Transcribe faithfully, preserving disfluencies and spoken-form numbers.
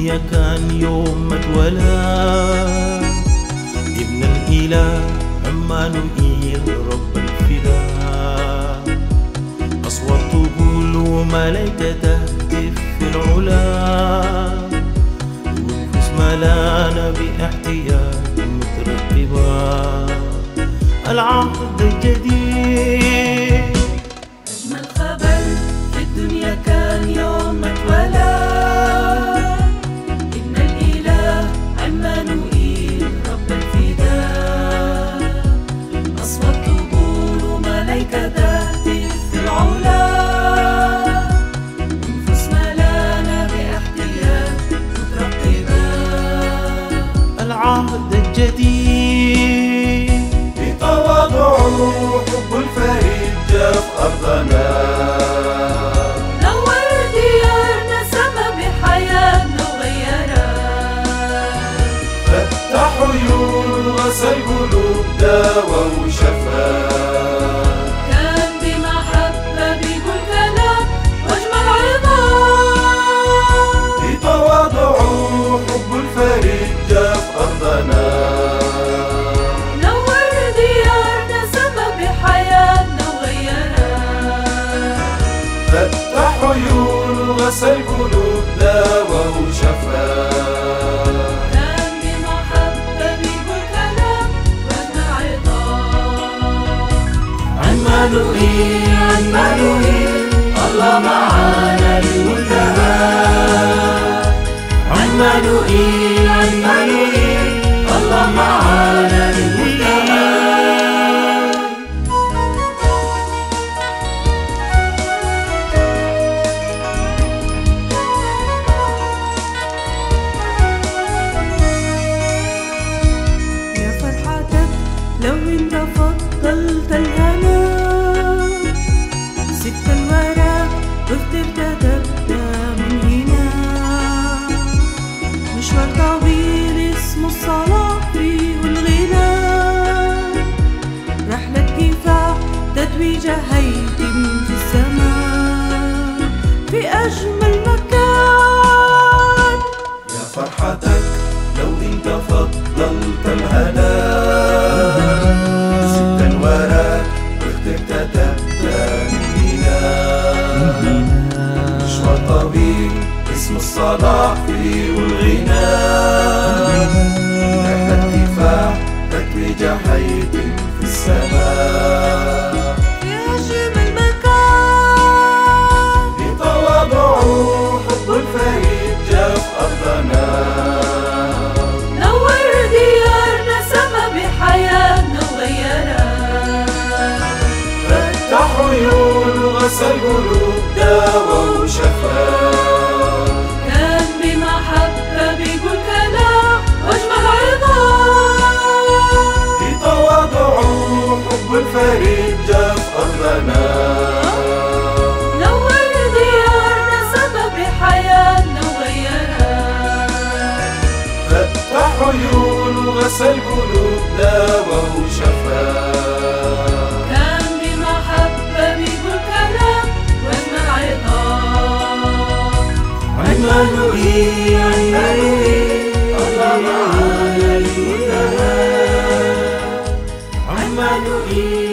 الدنيا كان يوم ما اتولد ابن الإله عمانوئيل رب الفداء. أصوات تقول وملائكة تهتف في العلا، ونفوس ملانة باحتياج مترقبة العهد الجديد. أجمل خبر في الدنيا كان يوم ما اتولد ابن الإله عمانوئيل رب الفداء. أصوات تقول وملائكة تهتف في العلا، ونفوس ملانة باحتياج مترقبة العهد الجديد. بتواضع حب الفريد جاف أرضنا، نور ديارنا سما بحياتنا وغيرها، فتح عيون غسل قلوب داوى وشفاء. كان بمحبة بيقول كلام واجمل عظام. بتواضع حب الفريد جاف أرضنا، نور ديارنا سما بحياتنا وغيرها، فتح عيون غسل قلوب داوى وشفاء. كان بمحبة بيقول كلام واجمل عظام. عمانوئيل عمانوئيل الله معانا للمنتهى. عمانوئيل عمانوئيل الله معانا للمنتهى. يا فرحتك لو انت فضلت الهنا، سبت الورق واخترت تبدأ من هنا. مشوار طويل اسمه الصلاة فيه والغنى، رحلة كفاح تتويجها هيتم في السماء في أجمل مكان. يا فرحتك لو انت فضلت الهنا، سبت الورق واخترت تبدأ من هنا. مشوار طويل اسمه الصلاح فيه والغنى، رحلة كفاح تتويجها هيتم في السماء في أجمل مكان. بتواضع حب الفريد جاف أرضنا، نور ديارنا سما بحياتنا وغيرها، فتح عيون وغسل قلوب داوى وشفاء. كان بمحبة بيقول كلام واجمل عظام. بتواضع حب الفريد جاف أرضنا، نور ديارنا سما بحياتنا وغيرها، فتح عيون وغسل قلوب داوى وشفاء. كان بمحبة بيقول كلام واجمل عظام. عمانوئيل عمانوئيل الله معانا للمنتهى. عمانوئيل